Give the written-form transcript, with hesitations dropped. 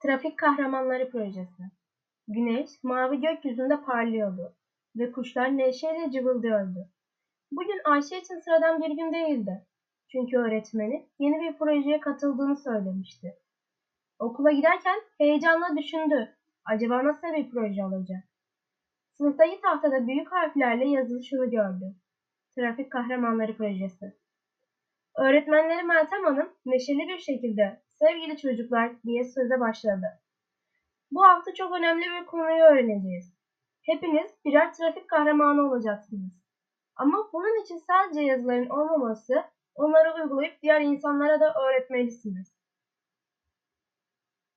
Trafik Kahramanları Projesi. Güneş mavi gökyüzünde parlıyordu ve kuşlar neşeyle cıvıldıyordu. Bugün Ayşe için sıradan bir gün değildi. Çünkü öğretmeni yeni bir projeye katıldığını söylemişti. Okula giderken heyecanla düşündü. Acaba nasıl bir proje olacak? Sınıftaki tahtada büyük harflerle yazılı şunu gördü: Trafik Kahramanları Projesi. Öğretmenleri Meltem Hanım neşeli bir şekilde "Sevgili çocuklar" diye söze başladı. Bu hafta çok önemli bir konuyu öğreneceğiz. Hepiniz birer trafik kahramanı olacaksınız. Ama bunun için sadece yazıların olmaması, onları uygulayıp diğer insanlara da öğretmelisiniz.